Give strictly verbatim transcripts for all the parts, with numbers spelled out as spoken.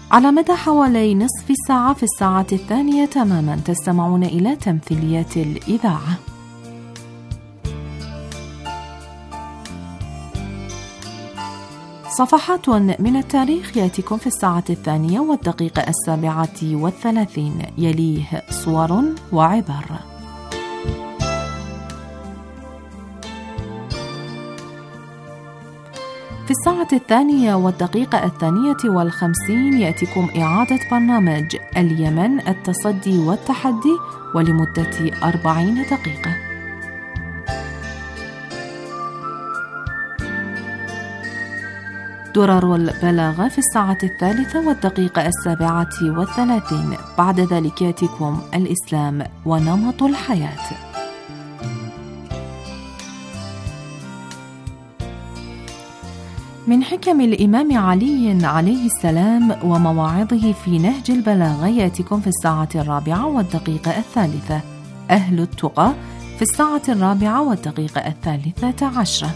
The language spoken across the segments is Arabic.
على مدى حوالي نصف ساعة في الساعة الثانية تماما تستمعون إلى تمثيليات الإذاعة. صفحات من التاريخ يأتيكم في الساعة الثانية والدقيقة السابعة والثلاثين، يليه صور وعبر. في الساعة الثانية والدقيقة الثانية والخمسين يأتيكم إعادة برنامج اليمن التصدي والتحدي ولمدة أربعين دقيقة. درر البلاغة في الساعة الثالثة والدقيقة السابعة والثلاثين. بعد ذلك يأتيكم الإسلام ونمط الحياة. من حكم الإمام علي عليه السلام ومواعظه في نهج البلاغة يأتيكم في الساعة الرابعة والدقيقة الثالثة. أهل التقى في الساعة الرابعة والدقيقة الثالثة عشرة.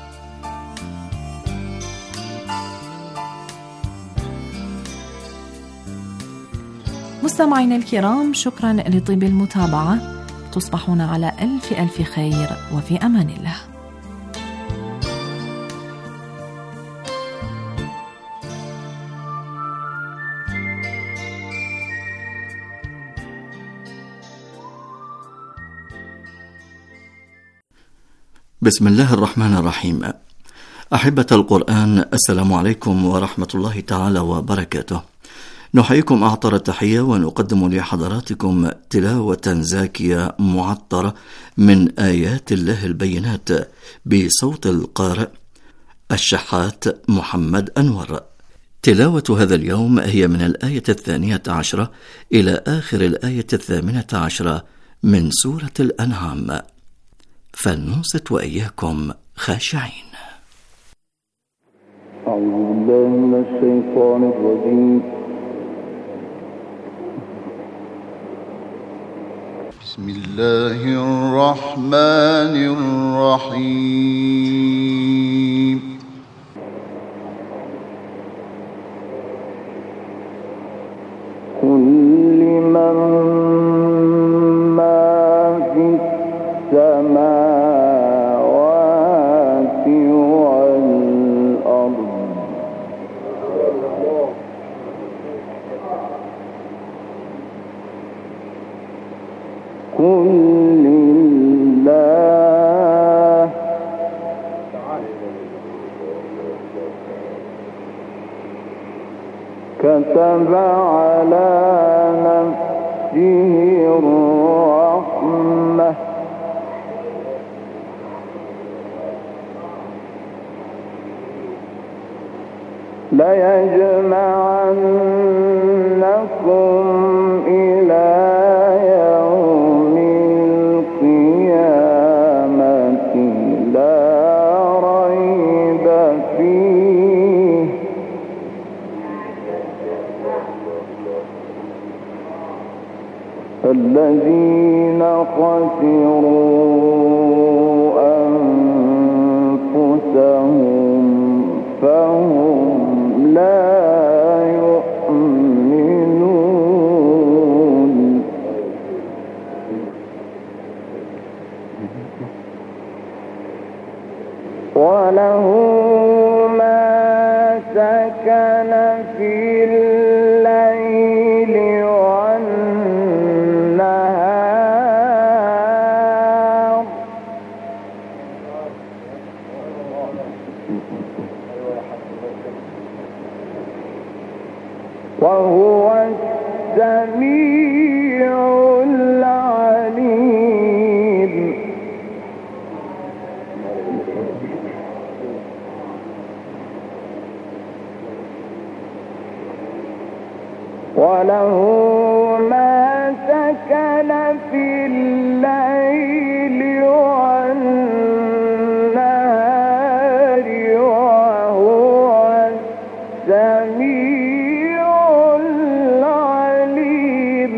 مستمعينا الكرام، شكرا لطيب المتابعة. تصبحون على ألف ألف خير وفي أمان الله. بسم الله الرحمن الرحيم. أحبة القرآن، السلام عليكم ورحمة الله تعالى وبركاته. نحييكم أعطر التحية ونقدم لحضراتكم تلاوة زاكية معطرة من آيات الله البينات بصوت القارئ الشحات محمد أنور. تلاوة هذا اليوم هي من الآية الثانية عشرة إلى آخر الآية الثامنة عشرة من سورة الأنعام، فلننصت وإياكم خاشعين. أعوذ بالله من الشيطان الرجيم. بسم الله الرحمن الرحيم. كل من ما في السماوات والأرض كل الله كتب على نفسه الرحمة ليجمعنكم إلى يوم القيامة لا ريب فيه الذين خسروا أنفسهم فهم لا يؤمنون. وله ما سكن في الليل والنهار وهو السميع العليم. وله ما سكن في الليل والنهار وهو السميع العليم.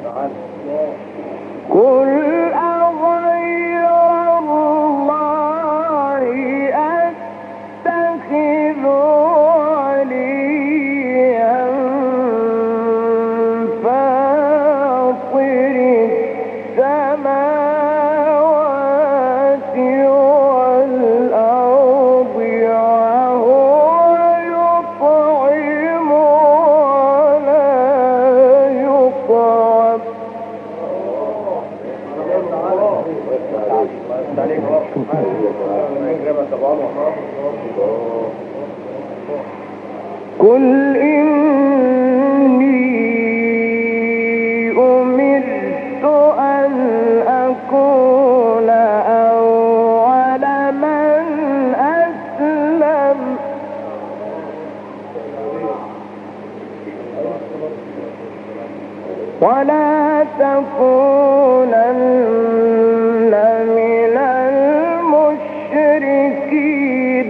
قل أغير الله الصواب. قل إني أمرت أن أكون أول من أسلم ولا تكونن من المشركين.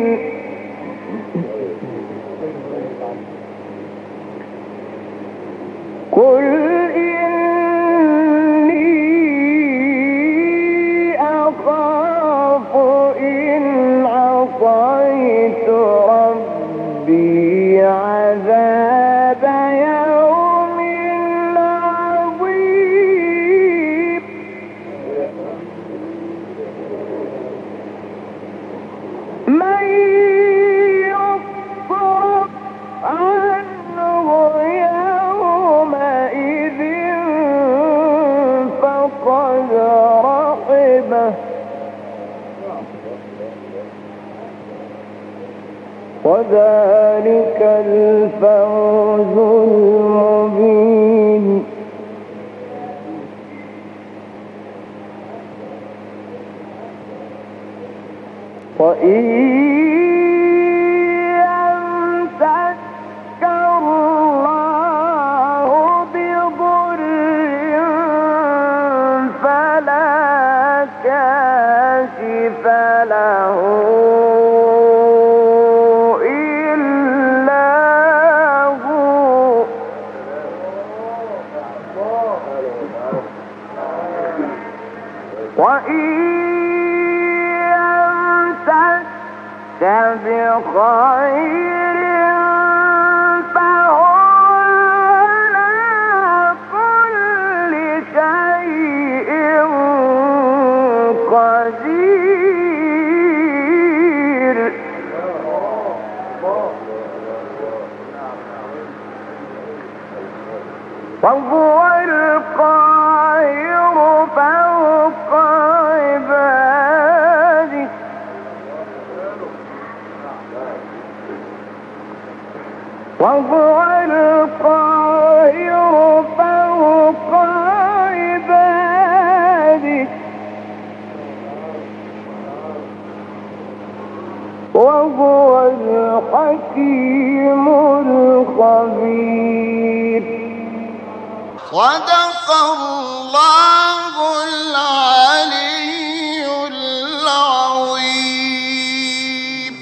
قل إني أخاف إن عصيت ربي عذاب يوم عظيم. من يصرف عنه يومئذ فقد رحمه وذلك الفوز المبين. وإن يمسك الله بضر فلا كاشف له إلا هو وإن يمسك بخير فهو على كل شيء قدير. وهو القاهر فوق عباده وهو القاهر فوق عباده وهو الحكيم الخبير. صدق الله العلي العظيم.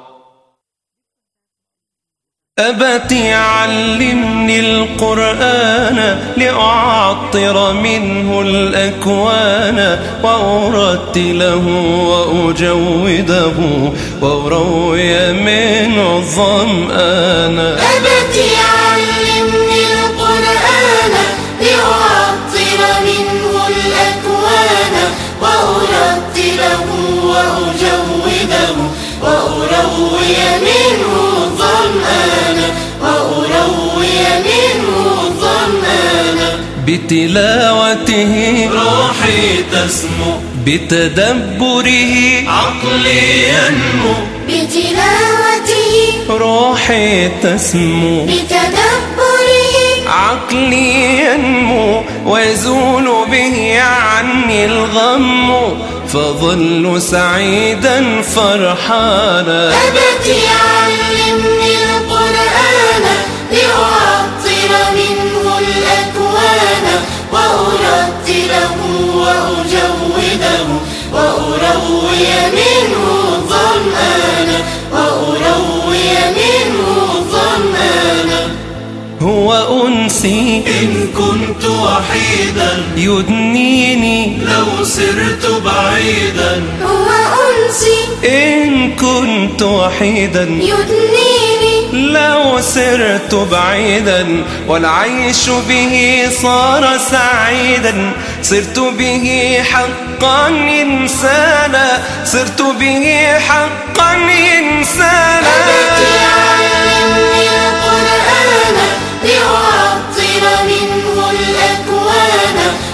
أبتي علمني القرآن لأعطر منه الأكوان وأرتله وأجوده وأروي منه الظمآن. أبتي علمني القرآن لأعطر منه الأكوان وأرتله وأجوده وأروي منه الظمآن وأروي منه الظمآن. بتلاوته روحي تسمو بتدبره عقلي ينمو بتلاوته روحي تسمو بتدبره عقلي ينمو ويزول به عني الغم فظل سعيدا فرحانا. أبتي علمني القرآن لأعطر منه الأكوان وأرتله وأجوده وأروي منه الظمآن وأروي منه الظمآن. هو أنسي إن كنت وحيدا يدنيني لو سرت بعيدا. هو أنسي إن كنت وحيدا يدنيني لو سرت بعيدا والعيش به صار سعيدا. صرت به حقا إنسانا صرت به حقا إنسانا. أبتي علمني القرآن لأعطر منه الأكوان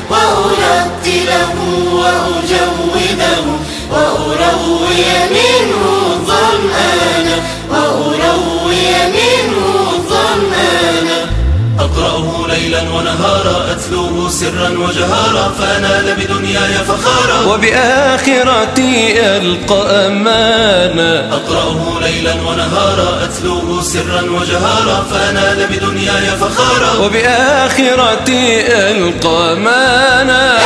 وأرتله وأجوده وأروي منه الظمآن وأروي منه الظمآن أقرأه ليلا ونهارا أتلوه سرا وجهارا فأنال بدنياي فخارا وبآخرتي ألقى أمانا أقرأه ليلا ونهارا أتلوه سرا وجهارا فأنال بدنياي فخارا وبآخرتي ألقى أمانا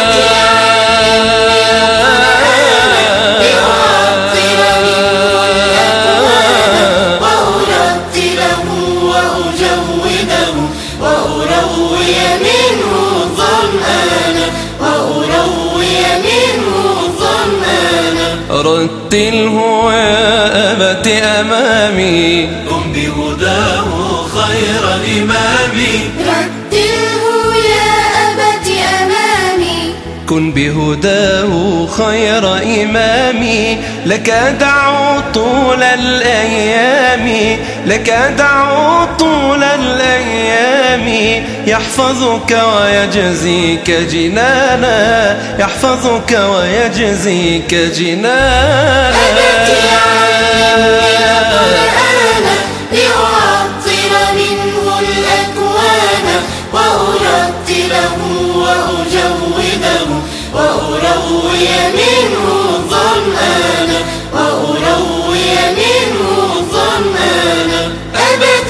وأروي منه الظمآن وأروي منه الظمآن رتله يا أبت أمامي قم بهداه خير إمامي رتله يا أبت أمامي كن بهداه خير إمامي لك دعو طول الأيام لك دعو طول الأيام يحفظك ويجزيك جنانا يحفظك ويجزيك جنانا أبت علمني القرآن لأعطر منه الأكوان وأرتله وأجوده وأروي منه الظمآن وأروي منه الظمآن أبت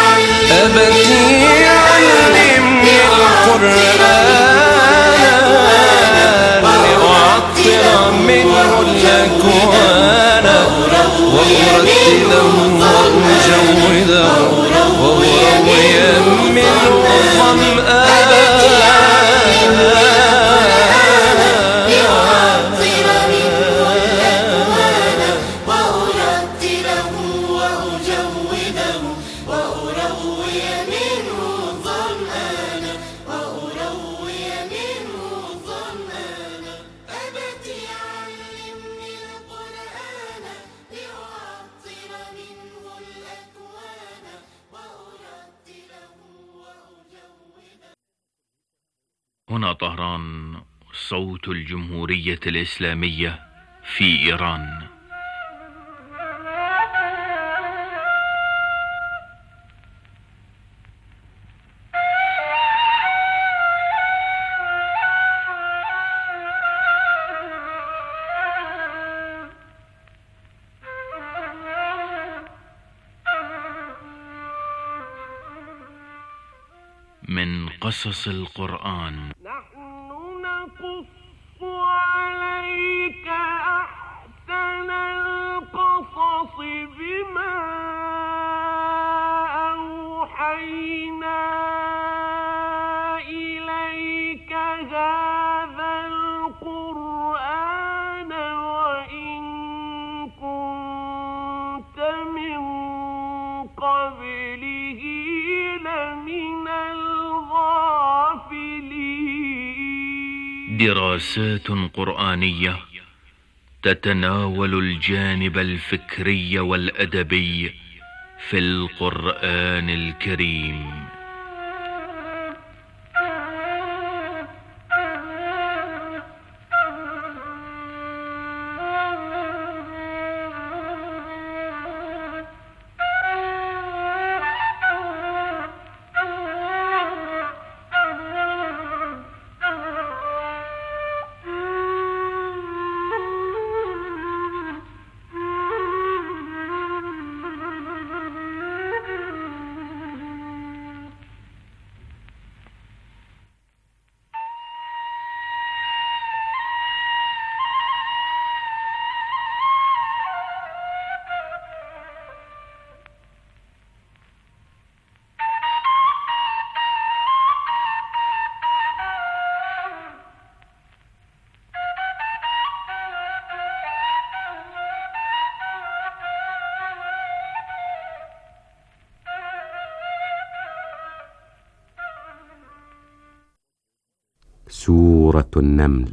علمني علمني القرآن لأعطر منه الأكوان وأرتله وأجوده وأروي منه الظمآن هنا طهران، صوت الجمهورية الإسلامية في إيران. من قصص القرآن. نحن نقص عليك أحسن القصص بما أوحينا إليك هذا القرآن وإن كنت من قبله لمن دراسات قرآنية تتناول الجانب الفكري والأدبي في القرآن الكريم. سورة النمل.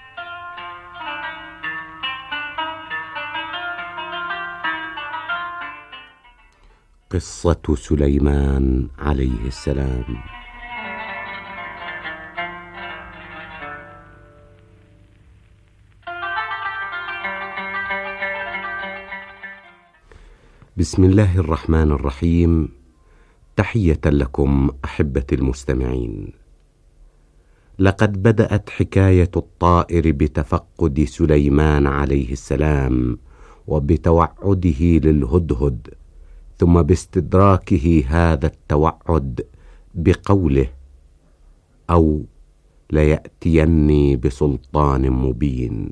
قصة سليمان عليه السلام. بسم الله الرحمن الرحيم. تحية لكم أحبتي المستمعين. لقد بدأت حكاية الطائر بتفقد سليمان عليه السلام وبتوعده للهدهد، ثم باستدراكه هذا التوعد بقوله: أو ليأتيني بسلطان مبين.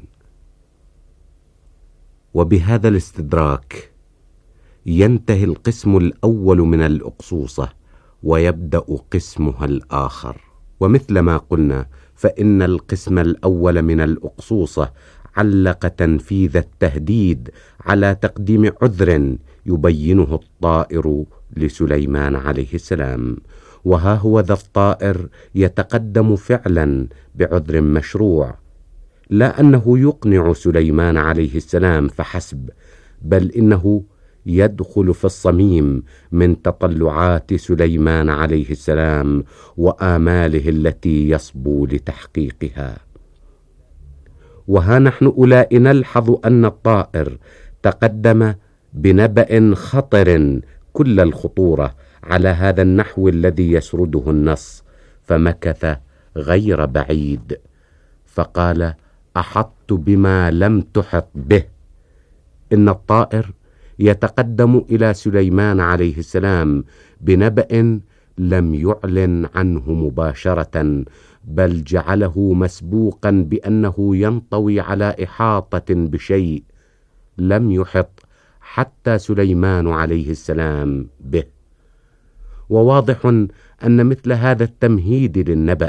وبهذا الاستدراك ينتهي القسم الأول من الأقصوصة ويبدأ قسمها الآخر. ومثل ما قلنا فإن القسم الأول من الأقصوصة علق تنفيذ التهديد على تقديم عذر يبينه الطائر لسليمان عليه السلام، وها هو ذا الطائر يتقدم فعلا بعذر مشروع، لا أنه يقنع سليمان عليه السلام فحسب، بل إنه يدخل في الصميم من تطلعات سليمان عليه السلام وآماله التي يصبو لتحقيقها. وها نحن أولئك نلحظ أن الطائر تقدم بنبأ خطر كل الخطورة على هذا النحو الذي يسرده النص، فمكث غير بعيد فقال: أحطت بما لم تحط به. إن الطائر يتقدم إلى سليمان عليه السلام بنبأ لم يعلن عنه مباشرة، بل جعله مسبوقا بأنه ينطوي على إحاطة بشيء لم يحط حتى سليمان عليه السلام به. وواضح أن مثل هذا التمهيد للنبأ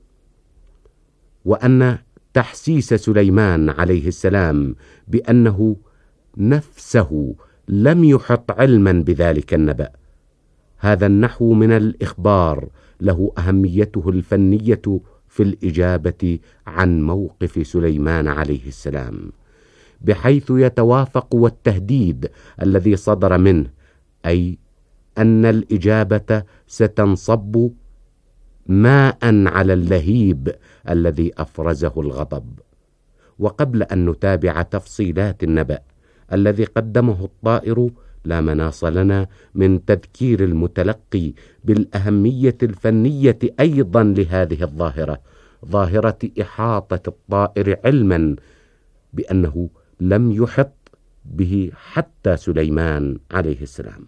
وأن تحسيس سليمان عليه السلام بأنه نفسه لم يحط علما بذلك النبأ، هذا النحو من الإخبار له أهميته الفنية في الإجابة عن موقف سليمان عليه السلام، بحيث يتوافق والتهديد الذي صدر منه، أي أن الإجابة ستنصب ماء على اللهيب الذي أفرزه الغضب. وقبل أن نتابع تفصيلات النبأ الذي قدمه الطائر، لا مناص لنا من تذكير المتلقي بالأهمية الفنية أيضا لهذه الظاهرة، ظاهرة إحاطة الطائر علما بأنه لم يحط به حتى سليمان عليه السلام،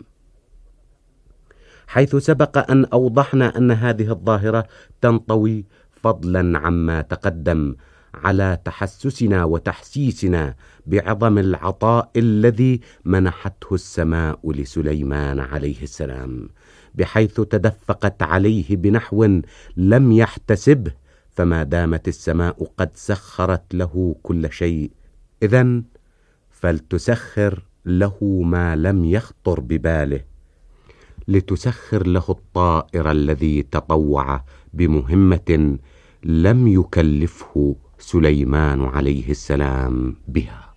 حيث سبق أن أوضحنا أن هذه الظاهرة تنطوي فضلا عما تقدم على تحسسنا وتحسيسنا بعظم العطاء الذي منحته السماء لسليمان عليه السلام، بحيث تدفقت عليه بنحو لم يحتسبه، فما دامت السماء قد سخرت له كل شيء، إذن فلتسخر له ما لم يخطر بباله، لتسخر له الطائر الذي تطوع بمهمة لم يكلفه سليمان عليه السلام بها.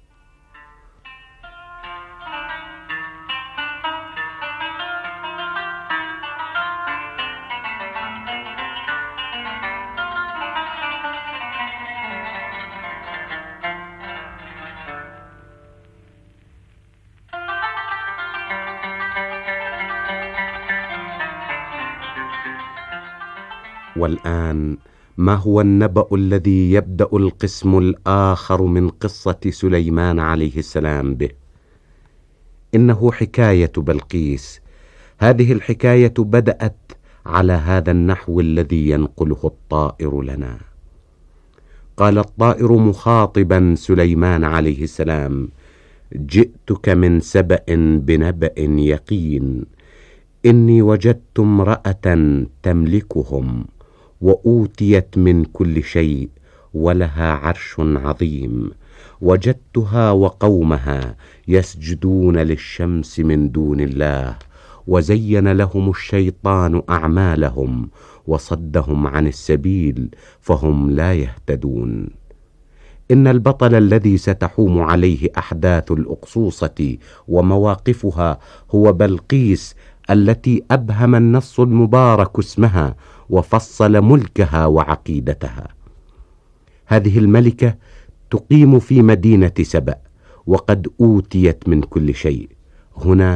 والآن ما هو النبأ الذي يبدأ القسم الآخر من قصة سليمان عليه السلام به؟ إنه حكاية بلقيس. هذه الحكاية بدأت على هذا النحو الذي ينقله الطائر لنا. قال الطائر مخاطبا سليمان عليه السلام: جئتك من سبأ بنبأ يقين، إني وجدت امرأة تملكهم وأوتيت من كل شيء ولها عرش عظيم، وجدتها وقومها يسجدون للشمس من دون الله، وزين لهم الشيطان أعمالهم وصدهم عن السبيل فهم لا يهتدون. إن البطل الذي ستحوم عليه أحداث الأقصوصة ومواقفها هو بلقيس، التي أبهم النص المبارك اسمها وفصل ملكها وعقيدتها. هذه الملكة تقيم في مدينة سبأ وقد أوتيت من كل شيء. هنا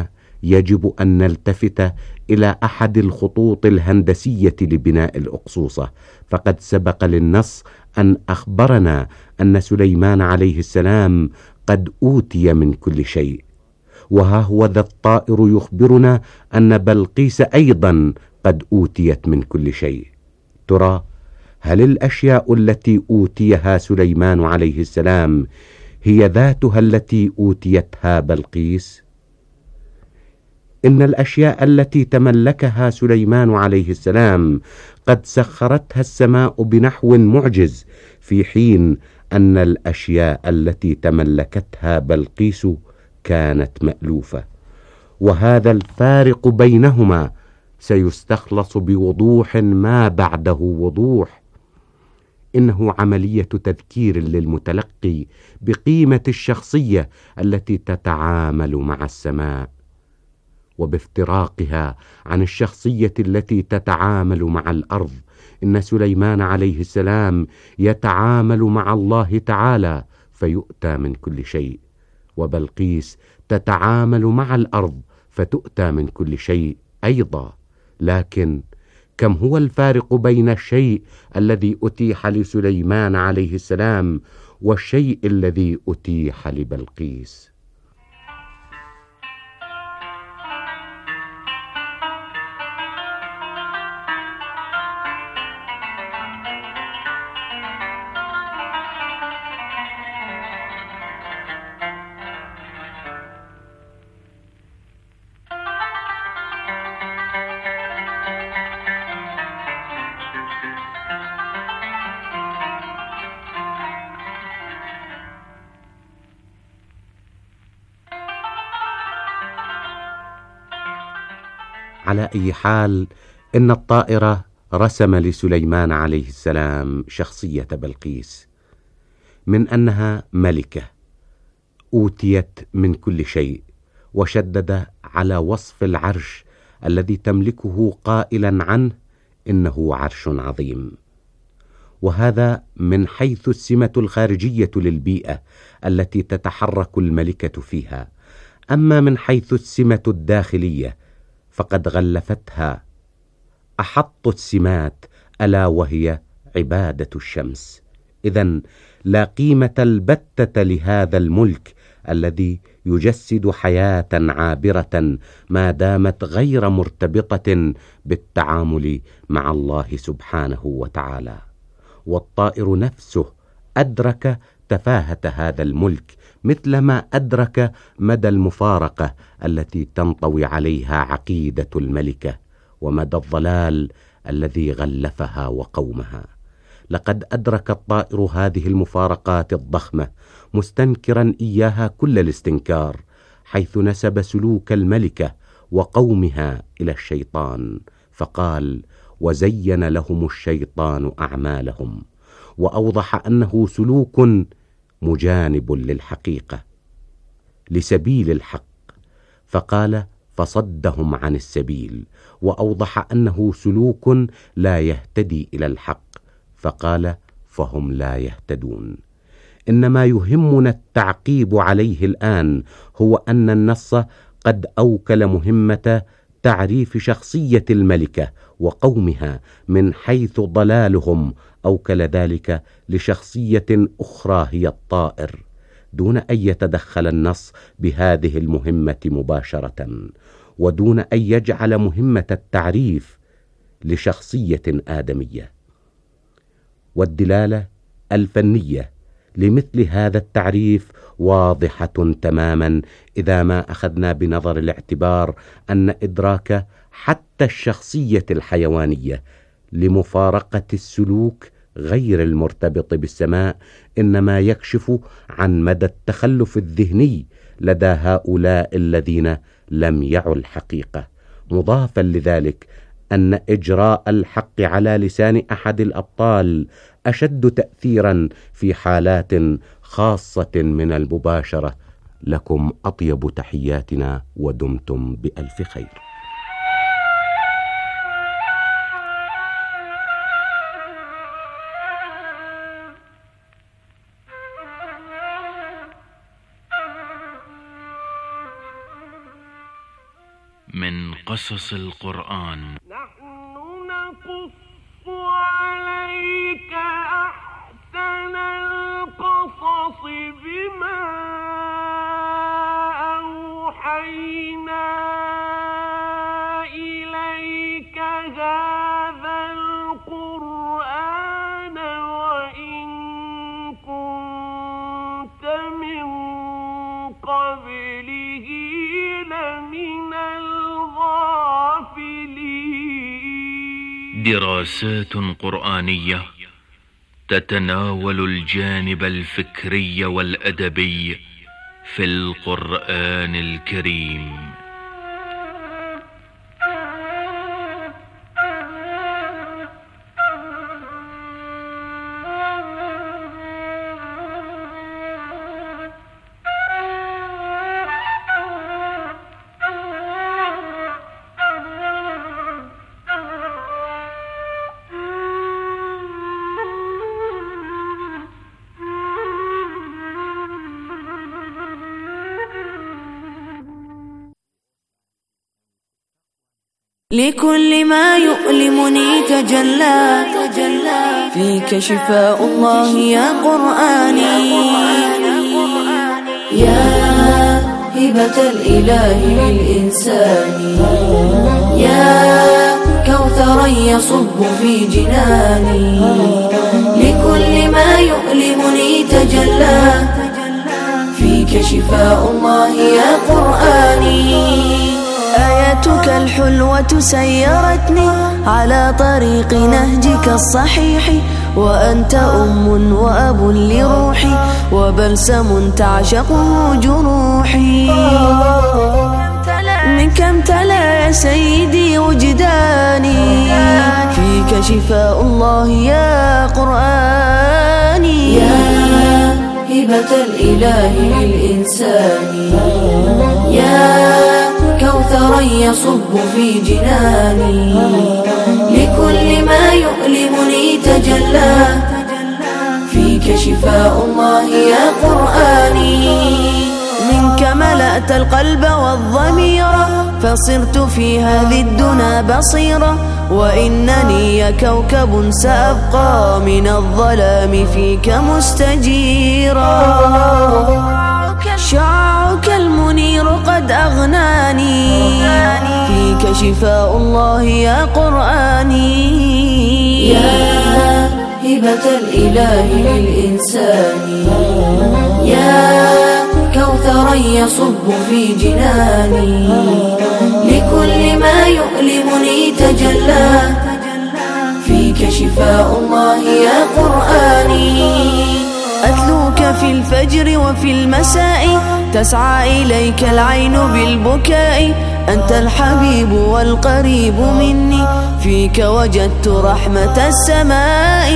يجب أن نلتفت إلى أحد الخطوط الهندسية لبناء الأقصوصة، فقد سبق للنص أن أخبرنا أن سليمان عليه السلام قد أوتي من كل شيء، وها هو ذا الطائر يخبرنا أن بلقيس أيضا قد أوتيت من كل شيء. ترى هل الأشياء التي أوتيها سليمان عليه السلام هي ذاتها التي أوتيتها بلقيس؟ إن الأشياء التي تملكها سليمان عليه السلام قد سخرتها السماء بنحو معجز، في حين أن الأشياء التي تملكتها بلقيس كانت مألوفة، وهذا الفارق بينهما سيستخلص بوضوح ما بعده وضوح. إنه عملية تذكير للمتلقي بقيمة الشخصية التي تتعامل مع السماء، وبافتراقها عن الشخصية التي تتعامل مع الأرض. إن سليمان عليه السلام يتعامل مع الله تعالى فيؤتى من كل شيء، وبلقيس تتعامل مع الأرض فتؤتى من كل شيء أيضا. لكن كم هو الفارق بين الشيء الذي أتيح لسليمان عليه السلام والشيء الذي أتيح لبلقيس؟ على أي حال، إن الطائرة رسم لسليمان عليه السلام شخصية بلقيس، من أنها ملكة أوتيت من كل شيء، وشدد على وصف العرش الذي تملكه قائلا عنه إنه عرش عظيم. وهذا من حيث السمة الخارجية للبيئة التي تتحرك الملكة فيها. أما من حيث السمة الداخلية فقد غلفتها أحط السمات، ألا وهي عبادة الشمس. إذن لا قيمة البتة لهذا الملك الذي يجسد حياة عابرة ما دامت غير مرتبطة بالتعامل مع الله سبحانه وتعالى. والطائر نفسه أدرك تفاهة هذا الملك، مثلما أدرك مدى المفارقة التي تنطوي عليها عقيدة الملكة، ومدى الضلال الذي غلفها وقومها. لقد أدرك الطائر هذه المفارقات الضخمة، مستنكرا إياها كل الاستنكار، حيث نسب سلوك الملكة وقومها إلى الشيطان، فقال: وزين لهم الشيطان أعمالهم، وأوضح أنه سلوك مجانب للحقيقة لسبيل الحق، فقال: فصدهم عن السبيل، وأوضح أنه سلوك لا يهتدي إلى الحق، فقال: فهم لا يهتدون. إنما يهمنا التعقيب عليه الآن هو أن النص قد أوكل مهمة تعريف شخصية الملكة وقومها من حيث ضلالهم، أوكل ذلك لشخصية أخرى هي الطائر، دون أن يتدخل النص بهذه المهمة مباشرة، ودون أن يجعل مهمة التعريف لشخصية آدمية. والدلالة الفنية لمثل هذا التعريف واضحة تماما إذا ما أخذنا بنظر الاعتبار أن إدراك حتى الشخصية الحيوانية لمفارقة السلوك غير المرتبط بالسماء إنما يكشف عن مدى التخلف الذهني لدى هؤلاء الذين لم يعوا الحقيقة، مضافا لذلك أن إجراء الحق على لسان أحد الأبطال أشد تأثيرا في حالات خاصة من المباشرة. لكم أطيب تحياتنا، ودمتم بألف خير. من قصص القرآن. نحن نقص عليك أحسن القصص بما أوحينا إليك هذا القرآن وإن كنت من قبله لمن الغافلين. دراسات قرآنية تتناول الجانب الفكري والأدبي في القرآن الكريم. لكل ما يؤلمني تجلى فيك شفاء الله يا قرآني، يا هبة الإله للإنسان، يا كوثرا يصب في جناني. لكل ما يؤلمني تجلى فيك شفاء الله يا قرآني. آياتك الحلوة سيرتني على طريق نهجك الصحيح، وأنت أم وأب لروحي وبلسم تعشقه جروحي. منك امتلأ يا سيدي وجداني، فيك شفاء الله يا قرآني، يا هبة الإله للإنسان، يا كوثرا يصب في جناني. لكل ما يؤلمني تجلى فيك شفاء الله يا قرآني. منك ملأت القلب والضمير فصرت في هذه الدنا بصيرة، وإنني يا كوكب سأبقى من الظلام فيك مستجيرا. شعاعك المنير قد أغناني، فيك شفاء الله يا قرآني، يا هبة الإله للإنسان، يا كوثرا يصب في جناني. لكل ما يؤلمني تجلى فيك شفاء الله يا قرآني. أتلوك في الفجر وفي المساء تسعى إليك العين بالبكاء، أنت الحبيب والقريب مني، فيك وجدت رحمة السماء.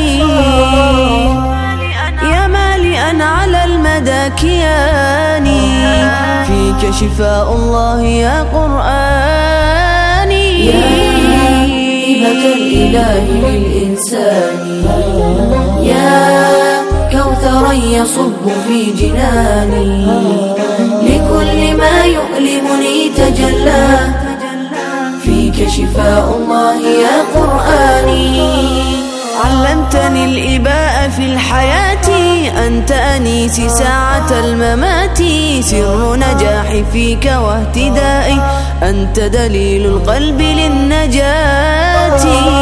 يا مالئا على المدى كياني، فيك شفاء الله يا قرآني، يا هبة الإله للإنسان، يا كوثرا يصب في جناني. لكل ما يؤلمني تجلى فيك شفاء الله يا قرآني. علمتني الإباء في الحياة، أنت أنيسي ساعة الممات، سر نجاحي فيك واهتدائي، أنت دليل القلب للنجاة.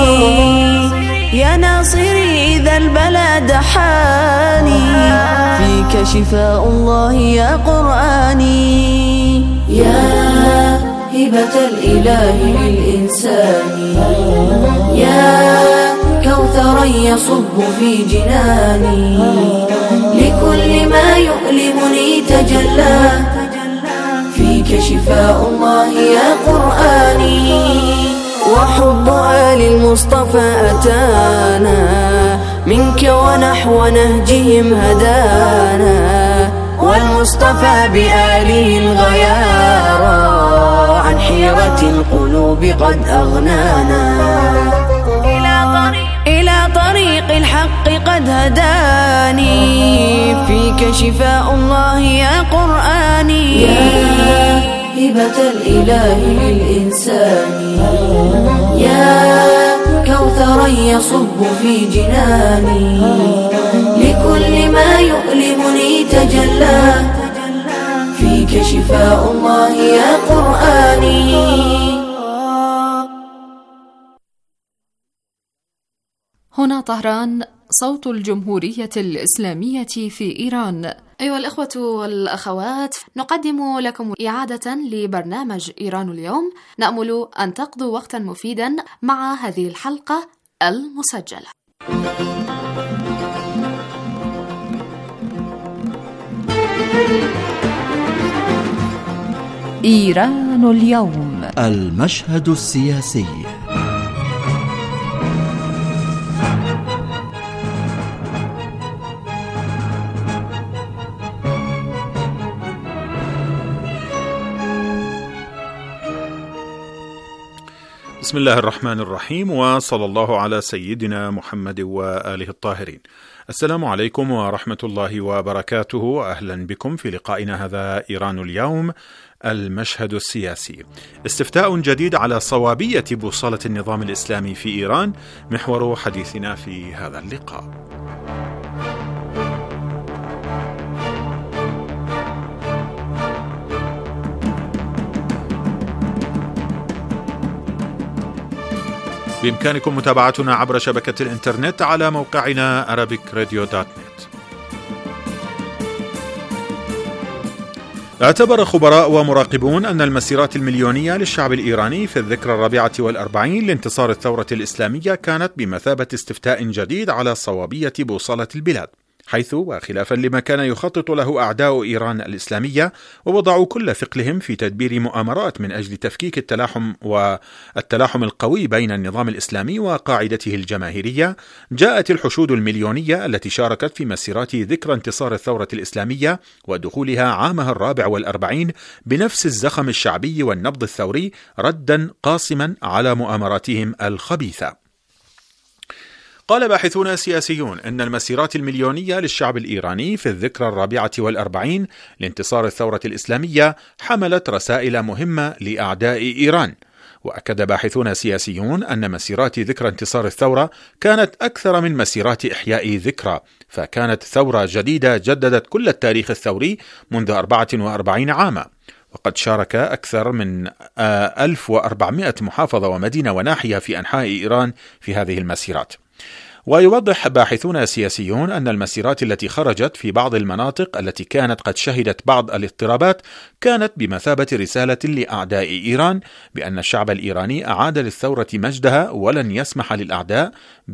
يا ناصري إذا البلا دحاني، فيك شفاء الله يا قرآني، يا هبة الإله للإنسان، يا كوثرا يصب في جناني. لكل ما يؤلمني تجلى فيك شفاء الله يا قرآني. وحب آل المصطفى أتانا منك ونحو نهجهم هدانا، والمصطفى بآله الغيارى عن حيرة القلوب قد أغنانا. إلى طريق الحق قد هداني، فيك شفاء الله يا قرآني، يا هبة الإله للإنسان يا كوثرا يصب في جناني لكل ما يؤلمني تجلى فيك شفاء الله يا قرآني. هنا طهران، صوت الجمهورية الإسلامية في إيران. أيها الأخوة والأخوات، نقدم لكم إعادة لبرنامج إيران اليوم، نأمل أن تقضوا وقتا مفيدا مع هذه الحلقة المسجلة. إيران اليوم، المشهد السياسي. بسم الله الرحمن الرحيم، وصلى الله على سيدنا محمد وآله الطاهرين. السلام عليكم ورحمة الله وبركاته، أهلا بكم في لقائنا هذا إيران اليوم، المشهد السياسي. استفتاء جديد على صوابية بوصلة النظام الإسلامي في إيران محور حديثنا في هذا اللقاء. بإمكانكم متابعتنا عبر شبكة الإنترنت على موقعنا arabic radio dot net. اعتبر خبراء ومراقبون أن المسيرات المليونية للشعب الإيراني في الذكرى الرابعة والأربعين لانتصار الثورة الإسلامية كانت بمثابة استفتاء جديد على صوابية بوصلة البلاد، حيث وخلافا لما كان يخطط له أعداء إيران الإسلامية ووضعوا كل ثقلهم في تدبير مؤامرات من أجل تفكيك التلاحم والتلاحم القوي بين النظام الإسلامي وقاعدته الجماهيرية، جاءت الحشود المليونية التي شاركت في مسيرات ذكرى انتصار الثورة الإسلامية ودخولها عامها الرابع والأربعين بنفس الزخم الشعبي والنبض الثوري ردا قاصما على مؤامراتهم الخبيثة. قال باحثون سياسيون إن المسيرات المليونية للشعب الإيراني في الذكرى الرابعة والأربعين لانتصار الثورة الإسلامية حملت رسائل مهمة لأعداء إيران. وأكد باحثون سياسيون أن مسيرات ذكرى انتصار الثورة كانت أكثر من مسيرات إحياء ذكرى، فكانت ثورة جديدة جددت كل التاريخ الثوري منذ أربعة وأربعين عاما، وقد شارك أكثر من ألف وأربعمائة محافظة ومدينة وناحية في أنحاء إيران في هذه المسيرات. ويوضح باحثون سياسيون أن المسيرات التي خرجت في بعض المناطق التي كانت قد شهدت بعض الاضطرابات كانت بمثابة رسالة لأعداء إيران بأن الشعب الإيراني أعاد للثورة مجدها ولن يسمح للأعداء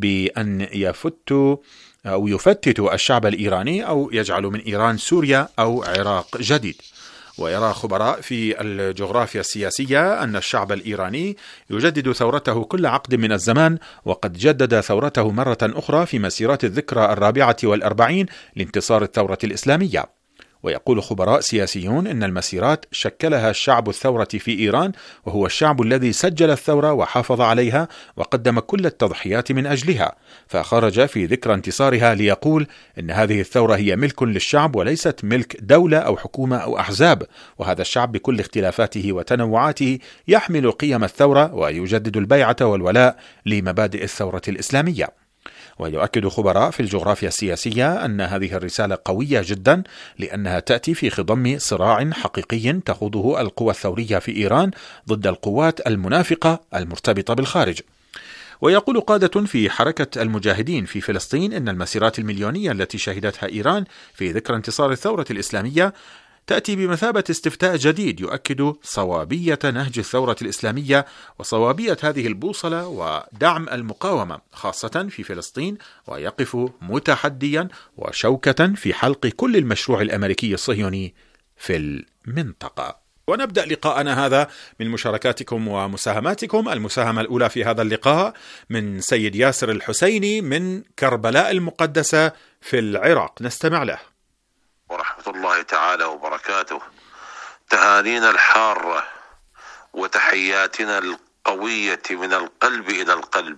بأن يفتوا أو يفتتوا الشعب الإيراني أو يجعلوا من إيران سوريا أو عراق جديد. ويرى خبراء في الجغرافيا السياسية أن الشعب الإيراني يجدد ثورته كل عقد من الزمان، وقد جدد ثورته مرة أخرى في مسيرات الذكرى الرابعة والأربعين لانتصار الثورة الإسلامية. ويقول خبراء سياسيون إن المسيرات شكلها الشعب الثورة في إيران، وهو الشعب الذي سجل الثورة وحافظ عليها وقدم كل التضحيات من أجلها، فخرج في ذكرى انتصارها ليقول إن هذه الثورة هي ملك للشعب وليست ملك دولة أو حكومة أو أحزاب، وهذا الشعب بكل اختلافاته وتنوعاته يحمل قيم الثورة ويجدد البيعة والولاء لمبادئ الثورة الإسلامية. ويؤكد خبراء في الجغرافيا السياسية أن هذه الرسالة قوية جدا لأنها تأتي في خضم صراع حقيقي تخوضه القوى الثورية في إيران ضد القوات المنافقة المرتبطة بالخارج. ويقول قادة في حركة المجاهدين في فلسطين إن المسيرات المليونية التي شهدتها إيران في ذكرى انتصار الثورة الإسلامية تأتي بمثابة استفتاء جديد يؤكد صوابية نهج الثورة الإسلامية وصوابية هذه البوصلة ودعم المقاومة خاصة في فلسطين، ويقف متحديا وشوكة في حلق كل المشروع الأمريكي الصهيوني في المنطقة. ونبدأ لقاءنا هذا من مشاركاتكم ومساهماتكم. المساهمة الأولى في هذا اللقاء من سيد ياسر الحسيني من كربلاء المقدسة في العراق، نستمع له. ورحمة الله تعالى وبركاته. تهانينا الحارة وتحياتنا القوية من القلب إلى القلب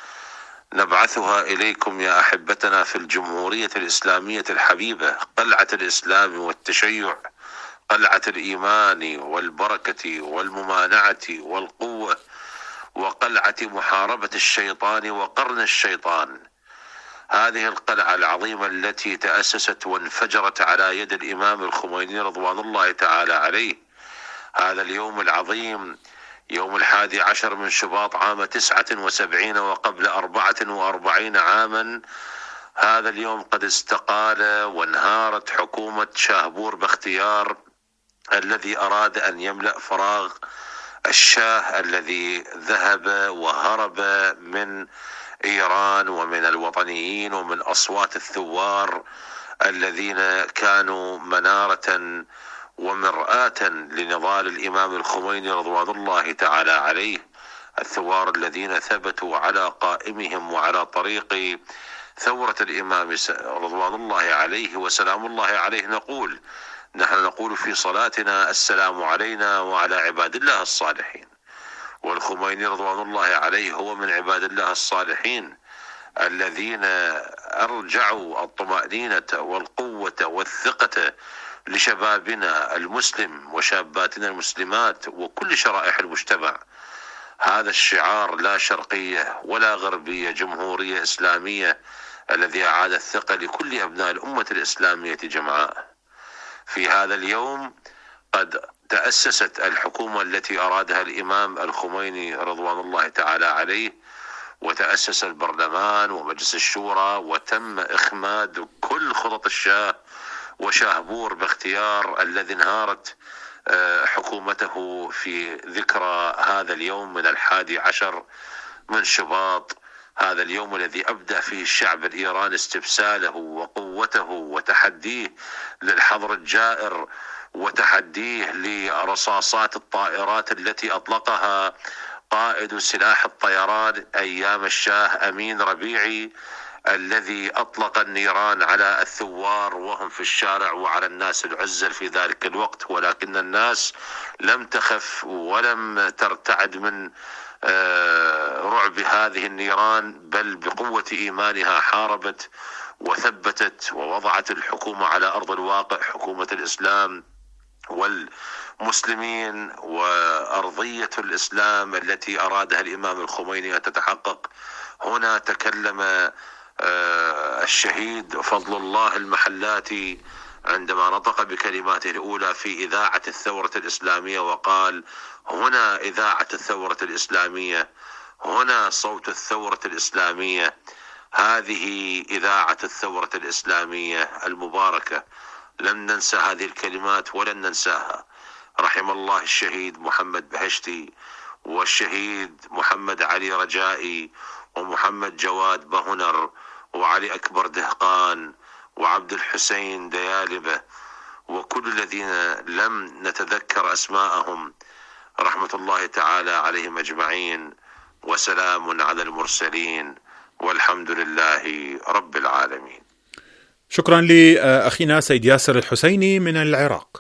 نبعثها إليكم يا أحبتنا في الجمهورية الإسلامية الحبيبة، قلعة الإسلام والتشيع، قلعة الإيمان والبركة والممانعة والقوة، وقلعة محاربة الشيطان وقرن الشيطان. هذه القلعة العظيمة التي تأسست وانفجرت على يد الإمام الخميني رضوان الله تعالى عليه. هذا اليوم العظيم يوم الحادي عشر من شباط عام تسعة وسبعين وقبل أربعة وأربعين عاما، هذا اليوم قد استقال وانهارت حكومة شاهبور بختيار الذي أراد أن يملأ فراغ الشاه الذي ذهب وهرب من إيران ومن الوطنيين ومن أصوات الثوار الذين كانوا منارة ومرآة لنضال الإمام الخميني رضوان الله تعالى عليه. الثوار الذين ثبتوا على قائمهم وعلى طريق ثورة الإمام رضوان الله عليه وسلام الله عليه. نقول نحن نقول في صلاتنا: السلام علينا وعلى عباد الله الصالحين. والخميني رضوان الله عليه هو من عباد الله الصالحين الذين أرجعوا الطمأنينة والقوة والثقة لشبابنا المسلم وشاباتنا المسلمات وكل شرائح المجتمع. هذا الشعار: لا شرقية ولا غربية، جمهورية إسلامية، الذي أعاد الثقة لكل أبناء الأمة الإسلامية جمعاء. في هذا اليوم قد تأسست الحكومة التي أرادها الإمام الخميني رضوان الله تعالى عليه، وتأسس البرلمان ومجلس الشورى، وتم إخماد كل خطط الشاه وشاهبور باختيار الذي انهارت حكومته في ذكرى هذا اليوم من الحادي عشر من شباط. هذا اليوم الذي أبدى فيه الشعب الإيراني استبساله وقوته وتحديه للحظر الجائر وتحديه لرصاصات الطائرات التي أطلقها قائد سلاح الطيران أيام الشاه أمين ربيعي، الذي أطلق النيران على الثوار وهم في الشارع وعلى الناس العزل في ذلك الوقت. ولكن الناس لم تخف ولم ترتعد من رعب هذه النيران، بل بقوة إيمانها حاربت وثبتت ووضعت الحكومة على أرض الواقع، حكومة الإسلام والمسلمين وأرضية الإسلام التي أرادها الإمام الخميني أن تتحقق. هنا تكلم الشهيد فضل الله المحلاتي عندما نطق بكلماته الأولى في إذاعة الثورة الإسلامية وقال: هنا إذاعة الثورة الإسلامية، هنا صوت الثورة الإسلامية، هذه إذاعة الثورة الإسلامية المباركة. لن ننسى هذه الكلمات ولن ننساها. رحم الله الشهيد محمد بهشتي والشهيد محمد علي رجائي ومحمد جواد بهنر وعلي أكبر دهقان وعبد الحسين ديالبة وكل الذين لم نتذكر أسماءهم، رحمة الله تعالى عليهم أجمعين، وسلام على المرسلين، والحمد لله رب العالمين. شكرا لأخينا سيد ياسر الحسيني من العراق.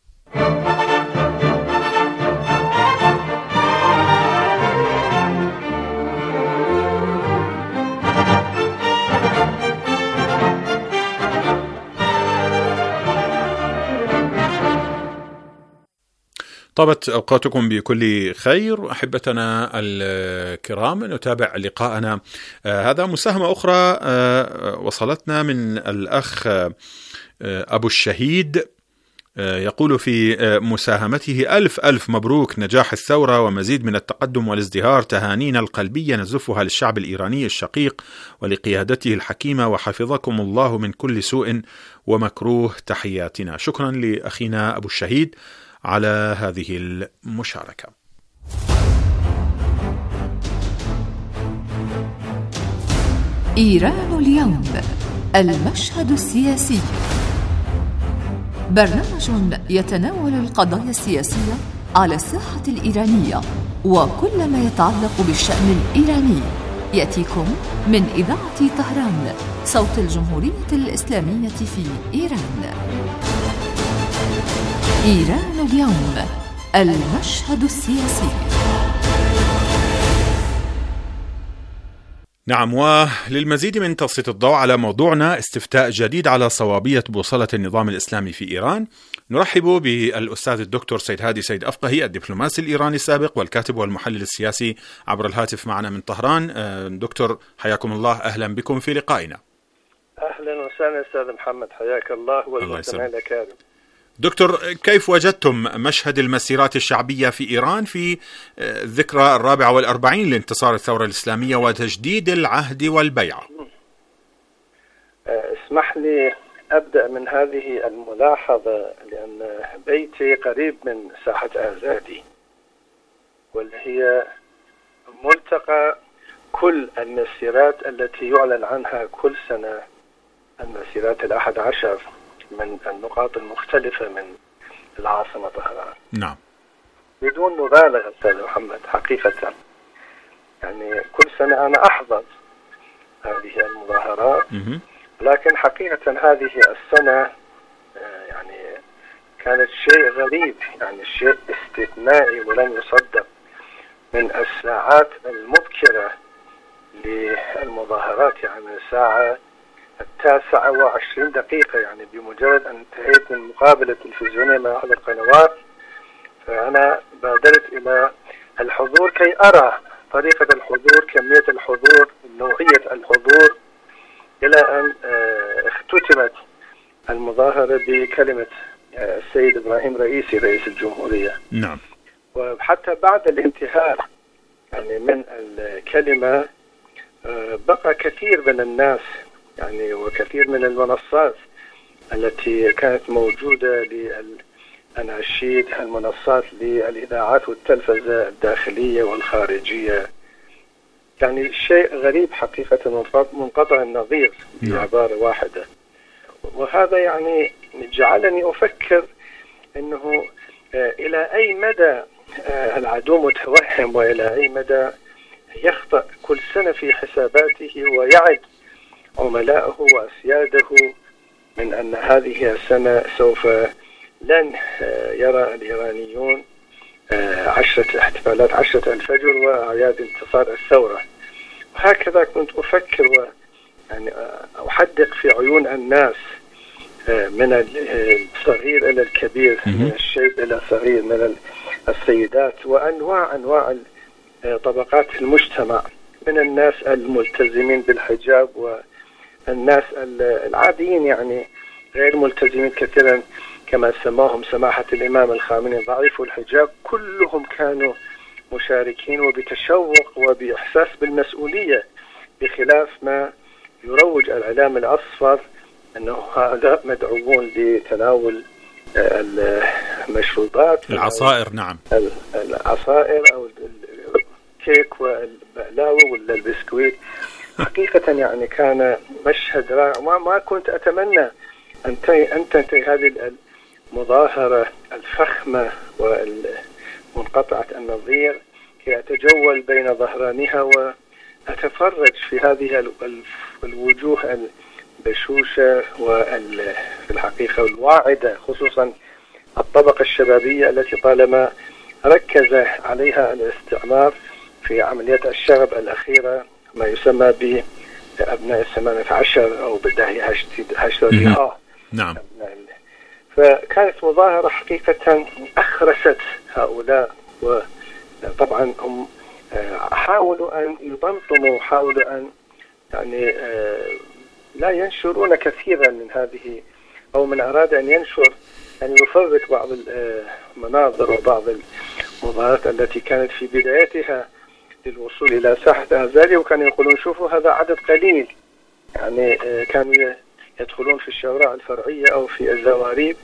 طابت أوقاتكم بكل خير أحبتنا الكرام. نتابع لقاءنا هذا مساهمة أخرى وصلتنا من الأخ أبو الشهيد، يقول في مساهمته: ألف ألف مبروك نجاح الثورة ومزيد من التقدم والازدهار، تهانينا القلبية نزفها للشعب الإيراني الشقيق ولقيادته الحكيمة، وحفظكم الله من كل سوء ومكروه، تحياتنا. شكرا لأخينا أبو الشهيد على هذه المشاركة. إيران اليوم، المشهد السياسي، برنامج يتناول القضايا السياسية على الساحة الإيرانية وكل ما يتعلق بالشأن الإيراني، يأتيكم من إذاعة طهران، صوت الجمهورية الإسلامية في إيران. إيران اليوم، المشهد السياسي. نعم، وللمزيد من تسليط الضوء على موضوعنا استفتاء جديد على صوابية بوصلة النظام الإسلامي في إيران، نرحب بالأستاذ الدكتور سيد هادي سيد أفقهي، الدبلوماسي الإيراني السابق والكاتب والمحلل السياسي، عبر الهاتف معنا من طهران. دكتور حياكم الله، أهلا بكم في لقائنا. أهلا وسهلا أستاذ محمد، حياك الله والمستمعين الكرام. دكتور، كيف وجدتم مشهد المسيرات الشعبية في إيران في الذكرى الرابعة والأربعين لانتصار الثورة الإسلامية وتجديد العهد والبيعة؟ اسمح لي أبدأ من هذه الملاحظة، لأن بيتي قريب من ساحة آزادي، واللي هي ملتقى كل المسيرات التي يعلن عنها كل سنة، المسيرات الأحد عشر من النقاط المختلفة من العاصمة طهران. نعم. بدون مبالغة أستاذ محمد، حقيقة يعني كل سنة أنا أحضر هذه المظاهرات، لكن حقيقة هذه السنة يعني كانت شيء غريب، يعني شيء استثنائي ولن يصدق. من الساعات المبكرة للمظاهرات، يعني الساعة التاسعة وعشرين دقيقة، يعني بمجرد أن انتهيت من مقابلة تلفزيونية مع أحد القنوات، فأنا بادرت إلى الحضور كي أرى طريقة الحضور، كمية الحضور، نوعية الحضور، إلى أن اختتمت المظاهرة بكلمة السيد إبراهيم رئيسي رئيس الجمهورية. نعم. وحتى بعد الانتهاء يعني من الكلمة بقى كثير من الناس يعني وكثير من المنصات التي كانت موجودة للأناشيد، المنصات للإذاعات والتلفزة الداخلية والخارجية، يعني شيء غريب حقيقة، منقطع النظير بعبارة واحدة. وهذا يعني جعلني أفكر أنه إلى أي مدى العدو متوهم، وإلى أي مدى يخطأ كل سنة في حساباته ويعد عملائه وأسياده من أن هذه السنة سوف لن يرى الإيرانيون عشرة احتفالات عشرة الفجر وأعياد انتصار الثورة. وهكذا كنت أفكر و يعني أحدق في عيون الناس، من الصغير إلى الكبير، من الشيب إلى الصغير، من السيدات وأنواع أنواع طبقات المجتمع، من الناس الملتزمين بالحجاب والناس العاديين يعني غير ملتزمين كثيرا كما سماهم سماحة الإمام الخامنئي ضعيف الحجاب. كلهم كانوا مشاركين وبتشوق وبإحساس بالمسؤولية، بخلاف ما يروج الإعلام الأصفر أنه هؤلاء مدعوون لتناول المشروبات، العصائر. نعم، العصائر أو الكيك والبقلاوة ولا البسكويت. حقيقة يعني كان مشهد رائع، ما كنت أتمنى أن تنتهي هذه المظاهرة الفخمة والمنقطعة النظير كي أتجول بين ظهرانها وأتفرج في هذه الوجوه البشوشة وفي الحقيقة الواعدة، خصوصا الطبقة الشبابية التي طالما ركز عليها الاستعمار في عمليات الشغب الأخيرة، ما يسمى بأبناء الثمانية عشر أو بالداهية هاشتاغ. نعم. فكانت مظاهرة حقيقة أخرست هؤلاء، وطبعا هم حاولوا أن يطمطموا، حاولوا أن يعني لا ينشرون كثيرا من هذه، أو من أراد أن ينشر أن يفرق بعض المناظر وبعض المظاهرات التي كانت في بدايتها للوصول إلى ساحة آزادي، وكانوا يقولون شوفوا هذا عدد قليل، يعني كانوا يدخلون في الشوارع الفرعية أو في الزواريب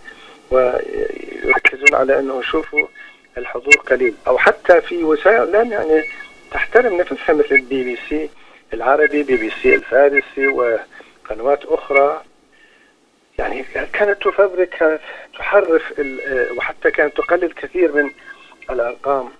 ويركزون على أنه شوفوا الحضور قليل، أو حتى في وسائل يعني تحترم نفسها مثل البي بي سي العربي، بي بي سي الفارسي وقنوات أخرى، يعني كانت تفبرك، كانت تحرف، وحتى كانت تقلل كثير من الأرقام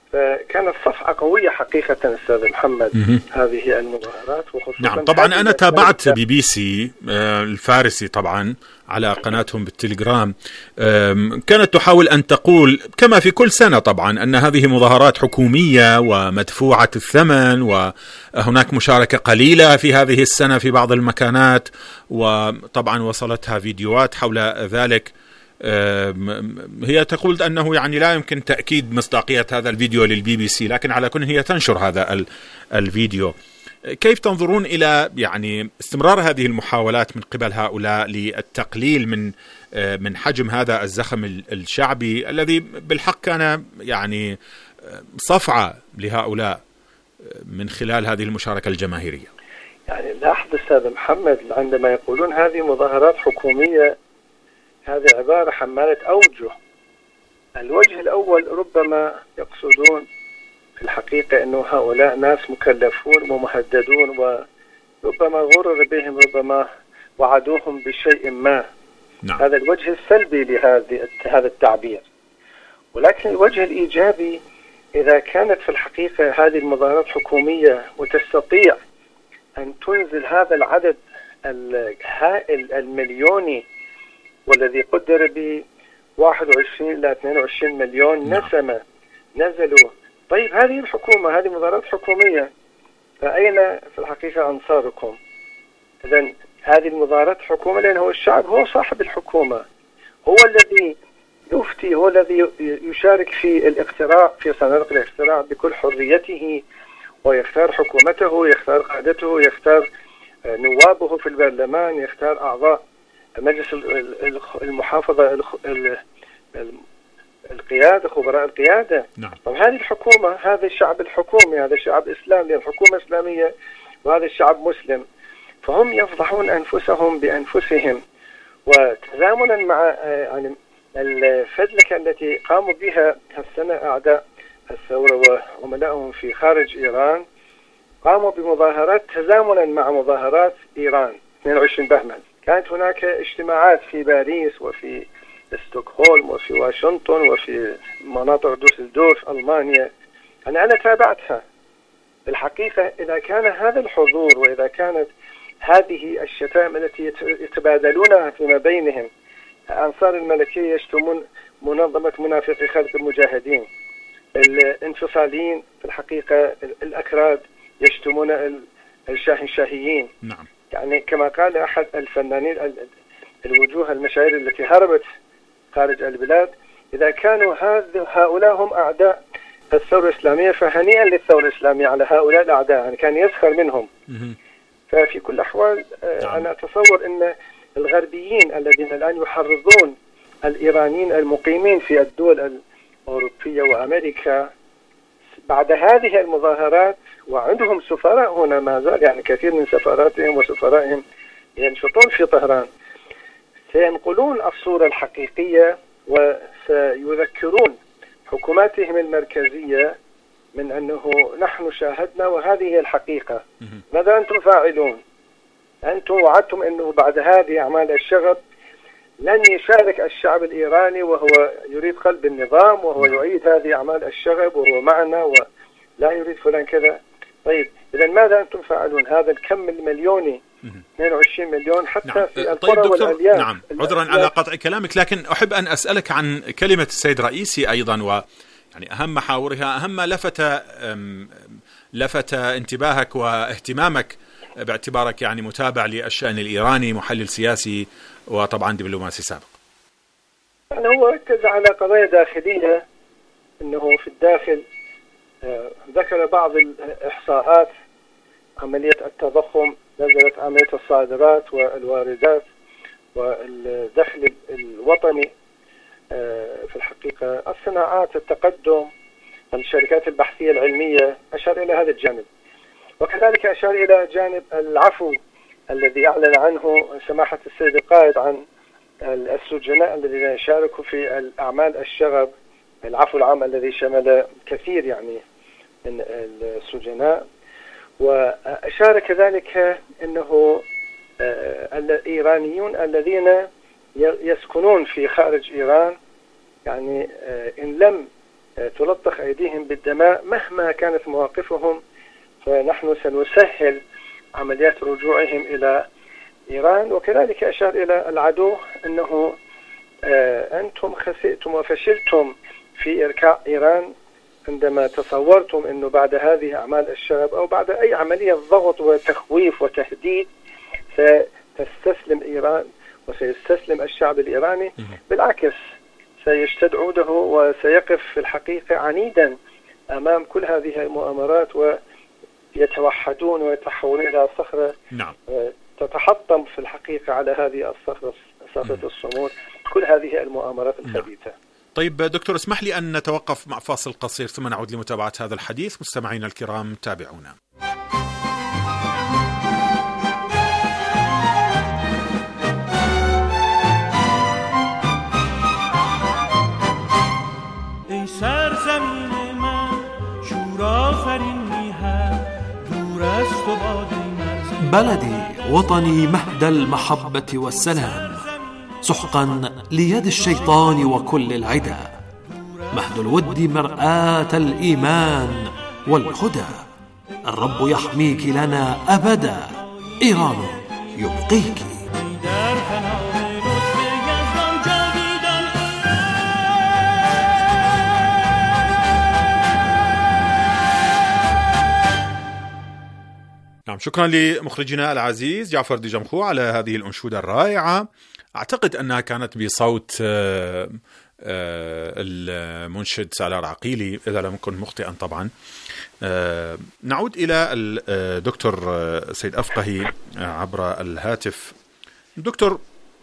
فكانت صفعة قوية حقيقة أستاذ محمد هذه المظاهرات، وخصوصا نعم. طبعا أنا تابعت بي بي سي الفارسي طبعا على قناتهم بالتليجرام، كانت تحاول أن تقول كما في كل سنة طبعا أن هذه مظاهرات حكومية ومدفوعة الثمن، وهناك مشاركة قليلة في هذه السنة في بعض المكانات، وطبعا وصلتها فيديوهات حول ذلك. هي تقول أنه يعني لا يمكن تأكيد مصداقية هذا الفيديو للبي بي سي، لكن على كل هي تنشر هذا الفيديو. كيف تنظرون إلى يعني استمرار هذه المحاولات من قبل هؤلاء للتقليل من من حجم هذا الزخم الشعبي الذي بالحق كان يعني صفعة لهؤلاء من خلال هذه المشاركة الجماهيرية؟ يعني لاحظ أستاذ محمد عندما يقولون هذه مظاهرات حكومية، هذه عبارة حمالة أوجه. الوجه الأول ربما يقصدون في الحقيقة أنه هؤلاء ناس مكلفون ومهددون، وربما غرر بهم، ربما وعدوهم بشيء ما. نعم. هذا الوجه السلبي لهذه هذا التعبير. ولكن الوجه الإيجابي، إذا كانت في الحقيقة هذه المظاهرات حكومية وتستطيع أن تنزل هذا العدد الهائل المليوني والذي قدر ب واحد وعشرين إلى اثنين وعشرين مليون نسمة نزلوا، طيب هذه الحكومة، هذه مظاهرات حكومية، فأين في الحقيقة أنصاركم؟ إذن هذه المظاهرات حكومة، لأن هو الشعب هو صاحب الحكومة، هو الذي يفتي، هو الذي يشارك في الاقتراع في صناديق الاقتراع بكل حريته، ويختار حكومته، يختار قادته، يختار نوابه في البرلمان، يختار أعضاء مجلس المحافظة، القيادة، خبراء القيادة. نعم. طب هذه الحكومة، هذا الشعب الحكومي، هذا الشعب إسلامي، الحكومة إسلامية، وهذا الشعب مسلم، فهم يفضحون أنفسهم بأنفسهم. وتزامنا مع يعني الفدلكة التي قاموا بها السنة أعداء الثورة وعملائهم في خارج إيران، قاموا بمظاهرات تزامنا مع مظاهرات إيران اثنين وعشرين بهمن. كانت هناك اجتماعات في باريس وفي ستوكهولم وفي واشنطن وفي مناطق دوسلدورف ألمانيا. أنا أنا تابعتها. بالحقيقة إذا كان هذا الحضور، وإذا كانت هذه الشتائم التي يتبادلونها فيما بينهم، أنصار الملكية يشتمون منظمة منافقي خلق المجاهدين، الانفصاليين في الحقيقة الأكراد يشتمون الشاهنشاهيين. نعم. يعني كما قال أحد الفنانين، الوجوه المشاهير التي هربت خارج البلاد، إذا كانوا هؤلاء هم أعداء الثورة الإسلامية، فهنيئا للثورة الإسلامية على هؤلاء الأعداء، يعني كان يسخر منهم. ففي كل الأحوال أنا أتصور أن الغربيين الذين الآن يحرضون الإيرانيين المقيمين في الدول الأوروبية وأمريكا بعد هذه المظاهرات، وعندهم سفراء هنا ما زال، يعني كثير من سفاراتهم وسفرائهم ينشطون في طهران، سينقلون الصورة الحقيقية وسيذكرون حكوماتهم المركزية من أنه نحن شاهدنا وهذه هي الحقيقة. ماذا أنتم فاعلون؟ أنتم وعدتم أنه بعد هذه أعمال الشغب لن يشارك الشعب الإيراني وهو يريد قلب النظام، وهو يعيد هذه أعمال الشغب، وهو معنا ولا يريد فلان كذا. طيب إذا ماذا أنتم فاعلون؟ هذا الكم المليوني اثنين وعشرين مليون حتى نعم. في القرى طيب والألياف. نعم، عذرا على قطع كلامك، لكن أحب أن أسألك عن كلمة السيد رئيسي أيضا، و يعني أهم محاورها، أهم ما لفت لفت انتباهك واهتمامك باعتبارك يعني متابع للشأن الإيراني، محلل سياسي وطبعا دبلوماسي سابق. يعني هو ركز على قضايا داخلية، أنه في الداخل ذكر بعض الإحصاءات، عملية التضخم، نزلت عملية الصادرات والواردات والدخل الوطني في الحقيقة، الصناعات، التقدم، الشركات البحثية العلمية، أشار إلى هذا الجانب. وكذلك أشار إلى جانب العفو الذي أعلن عنه سماحة السيد القائد عن السجناء الذين شاركوا في الأعمال الشغب، العفو العام الذي شمل كثير يعني من السجناء. وأشار كذلك أنه الإيرانيون الذين يسكنون في خارج إيران، يعني إن لم تلطخ أيديهم بالدماء مهما كانت مواقفهم، فنحن سنسهل عمليات رجوعهم إلى إيران. وكذلك أشار إلى العدو أنه أنتم خسئتم وفشلتم في إركاع إيران عندما تصورتم أنه بعد هذه أعمال الشغب أو بعد أي عملية ضغط وتخويف وتهديد ستستسلم إيران وسيستسلم الشعب الإيراني. بالعكس سيشتد عوده وسيقف في الحقيقة عنيدا أمام كل هذه المؤامرات ويتوحدون ويتحولون إلى صخرة نعم. تتحطم في الحقيقة على هذه الصخرة، صخرة الصمود، كل هذه المؤامرات الخبيثة. نعم. طيب دكتور، اسمح لي أن نتوقف مع فاصل قصير ثم نعود لمتابعة هذا الحديث. مستمعينا الكرام تابعونا. ای سرزمین من شور آفرین میهن دور از تو باد بلدي وطني مهد المحبة والسلام، سحقا ليد الشيطان وكل العدا، مهد الود مرآة الإيمان والهدى، الرب يحميك لنا أبدا، إيران يبقيك. نعم، شكرا لمخرجنا العزيز جعفر دجمخو على هذه الأنشودة الرائعة. أعتقد أنها كانت بصوت المنشد سالار عقيلي إذا لم أكن مخطئا طبعا. نعود إلى الدكتور سيد أفقهي عبر الهاتف. دكتور،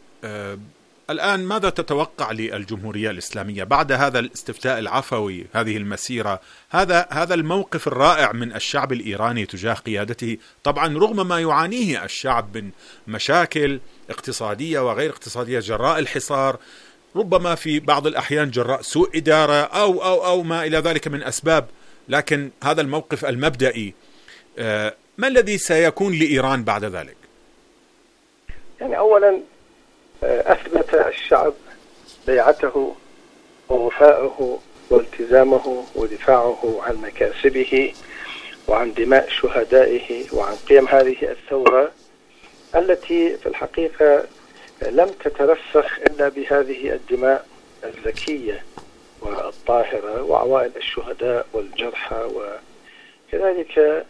الآن ماذا تتوقع للجمهورية الإسلامية بعد هذا الاستفتاء العفوي، هذه المسيرة، هذا هذا الموقف الرائع من الشعب الإيراني تجاه قيادته، طبعا رغم ما يعانيه الشعب من مشاكل اقتصادية وغير اقتصادية جراء الحصار، ربما في بعض الأحيان جراء سوء إدارة أو أو أو ما إلى ذلك من أسباب، لكن هذا الموقف المبدئي ما الذي سيكون لإيران بعد ذلك؟ يعني أولا أثبت الشعب بيعته ووفاءه والتزامه ودفاعه عن مكاسبه وعن دماء شهدائه وعن قيم هذه الثورة التي في الحقيقة لم تترسخ إلا بهذه الدماء الزكية والطاهرة وعوائل الشهداء والجرحى. وكذلك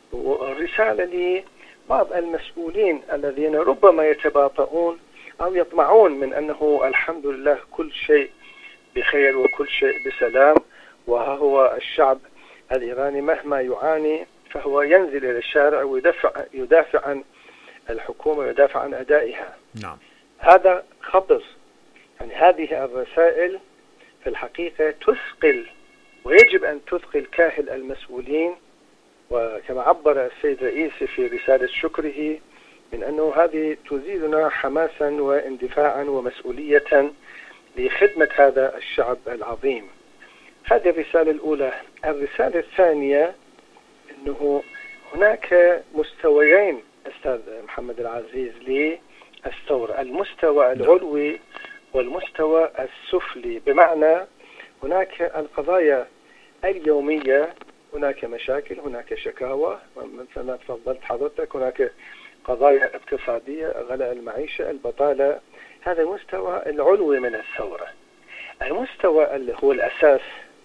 الرسالة لبعض المسؤولين الذين ربما يتباطؤون أو يطمعون من أنه الحمد لله كل شيء بخير وكل شيء بسلام، وها هو الشعب الإيراني مهما يعاني فهو ينزل إلى الشارع ويدافع يدافع عن الحكومة ويدافع عن أدائها. نعم. هذا خطر. يعني هذه الرسائل في الحقيقة تثقل ويجب أن تثقل كاهل المسؤولين، وكما عبر السيد رئيسي في رسالة شكره من أنه هذه تزيدنا حماسا واندفاعا ومسؤولية لخدمة هذا الشعب العظيم. هذه الرسالة الأولى. الرسالة الثانية أنه هناك مستويين أستاذ محمد العزيز للثورة، المستوى العلوي والمستوى السفلي، بمعنى هناك القضايا اليومية، هناك مشاكل، هناك شكاوى مثل ما تفضلت حضرتك، هناك قضايا اقتصادية، غلاء المعيشة، البطالة. هذا المستوى العلوي من الثورة. المستوى اللي هو الأساس،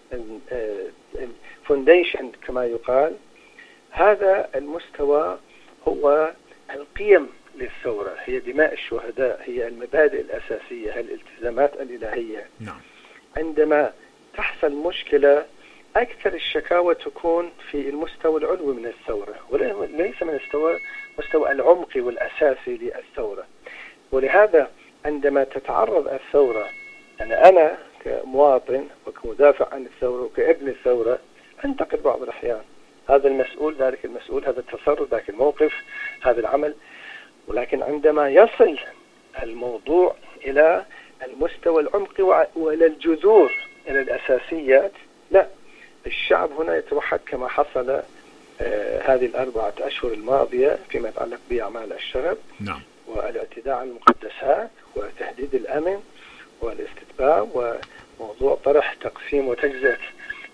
الفونديشن كما يقال، هذا المستوى هو القيم للثورة، هي دماء الشهداء، هي المبادئ الأساسية، هي الالتزامات الإلهية. نعم. عندما تحصل مشكلة أكثر الشكاوى تكون في المستوى العلوي من الثورة وليس من المستوى مستوى العمق والأساسي للثورة. ولهذا عندما تتعرض الثورة، يعني أنا كمواطن وكمدافع عن الثورة وكابن الثورة أنتقد بعض الأحيان هذا المسؤول، ذلك المسؤول، هذا التصرف، ذاك الموقف، هذا العمل. ولكن عندما يصل الموضوع إلى المستوى العمقي وإلى الجذور، إلى الأساسيات، لا، الشعب هنا يتوحد كما حصل آه هذه الأربعة أشهر الماضية فيما يتعلق بأعمال الشغب. نعم. والاعتداء على المقدسات وتهديد الأمن والاستتباب وموضوع طرح تقسيم وتجزئة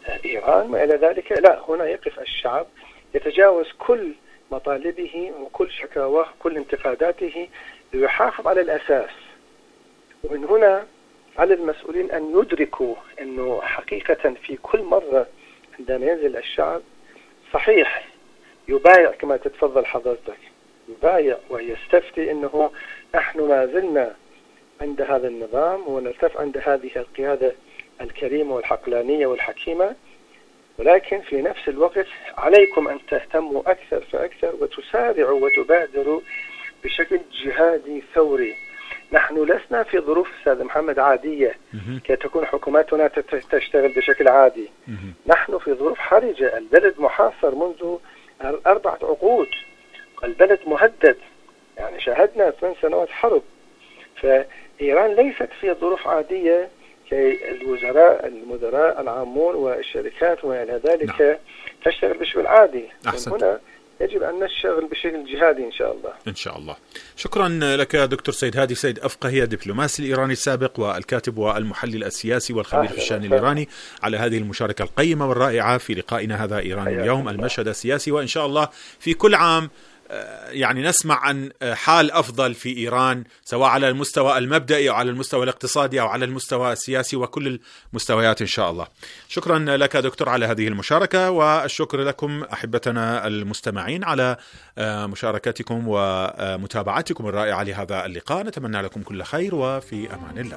إيران ما إلى ذلك. لا، هنا يقف الشعب يتجاوز كل مطالبه وكل شكاواه كل انتقاداته ليحافظ على الأساس. ومن هنا على المسؤولين أن يدركوا أنه حقيقة في كل مرة عندما ينزل الشعب صحيح يبايع كما تتفضل حضرتك، يبايع ويستفتي أنه نحن ما زلنا عند هذا النظام ونلتف عند هذه القيادة الكريمة والحقلانية والحكيمة، ولكن في نفس الوقت عليكم أن تهتموا أكثر فأكثر وتسارعوا وتبادروا بشكل جهادي ثوري. نحن لسنا في ظروف أستاذ محمد عادية كي تكون حكوماتنا تشتغل بشكل عادي. نحن في ظروف حرجة، البلد محاصر منذ أربعة عقود، البلد مهدد، يعني شاهدنا ثمان سنوات حرب. فإيران ليست في ظروف عادية كي الوزراء المدراء العامون والشركات وما إلى ذلك نعم. تشتغل بشكل عادي. من هنا يجب أن نشتغل بشكل جهادي إن شاء الله. إن شاء الله. شكرا لك دكتور سيد هادي سيد أفقهي، الدبلوماسي الإيراني السابق والكاتب والمحلل السياسي والخبير في الشأن الإيراني، على هذه المشاركة القيمة والرائعة في لقائنا هذا إيران اليوم، المشهد السياسي. وإن شاء الله في كل عام يعني نسمع عن حال أفضل في إيران، سواء على المستوى المبدئي أو على المستوى الاقتصادي أو على المستوى السياسي وكل المستويات إن شاء الله. شكرا لك دكتور على هذه المشاركة، والشكر لكم أحبتنا المستمعين على مشاركتكم ومتابعتكم الرائعة لهذا اللقاء. نتمنى لكم كل خير وفي أمان الله.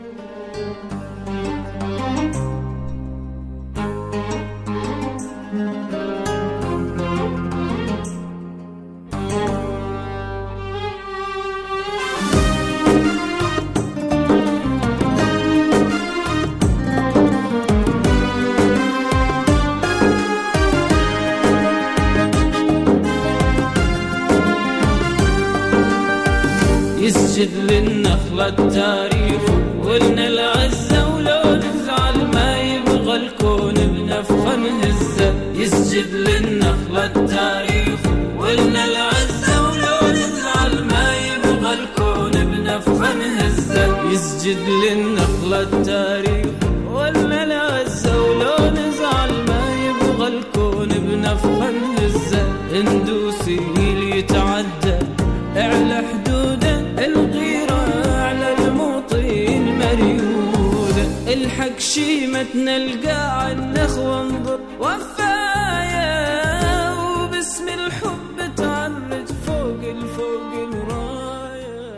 يسجد للنخلة التاريخ ولنا العزة، ولو نزعل ما يبغى الكون بنفخة نهزة. يسجد للنخلة التاريخ ولنا العزة، ولو نزعل ما يبغى الكون بنفخة نهزة. يسجد للنخلة التاريخ ولنا العزة، ولو نزعل ما يبغى الكون بنفخة نهزة. اندوسي اللي يتعدى اعلى حدوده، الغيرة على الموطن مريودة. الحق شيمتنا نلقى النخوة انظر وفايا، وباسم الحب تعرج فوق الفوق الراية.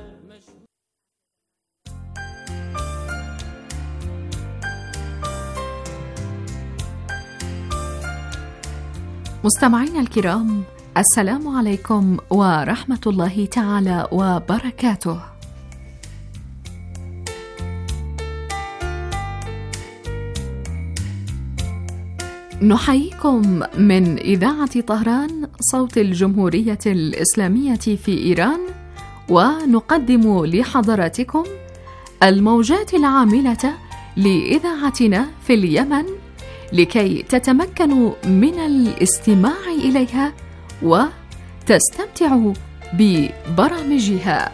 مستمعينا الكرام، السلام عليكم ورحمة الله تعالى وبركاته. نحييكم من إذاعة طهران صوت الجمهورية الإسلامية في إيران، ونقدم لحضراتكم الموجات العاملة لإذاعتنا في اليمن لكي تتمكنوا من الاستماع إليها وتستمتعوا ببرامجها.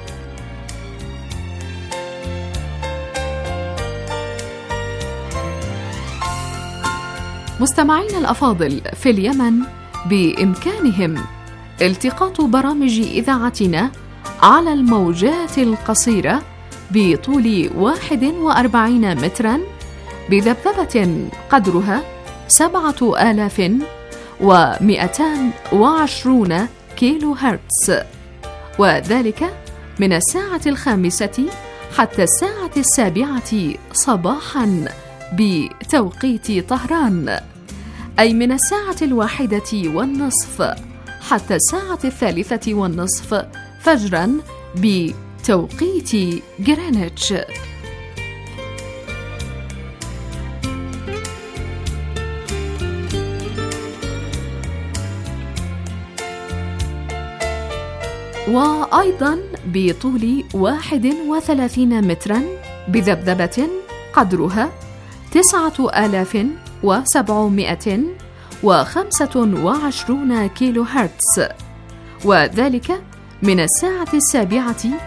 مستمعين الأفاضل، في اليمن بإمكانهم التقاط برامج إذاعتنا على الموجات القصيرة بطول واحد وأربعين متراً بذبذبة قدرها سبعة آلاف ومئتان وعشرون كيلو هرتز، وذلك من الساعة الخامسة حتى الساعة السابعة صباحا بتوقيت طهران، أي من الساعة الواحدة والنصف حتى الساعة الثالثة والنصف فجرا بتوقيت غرينتش. وأيضا بطول واحد وثلاثين مترا بذبذبة قدرها تسعة آلاف وسبعمائة وخمسة وعشرون كيلو هرتز، وذلك من الساعة السابعة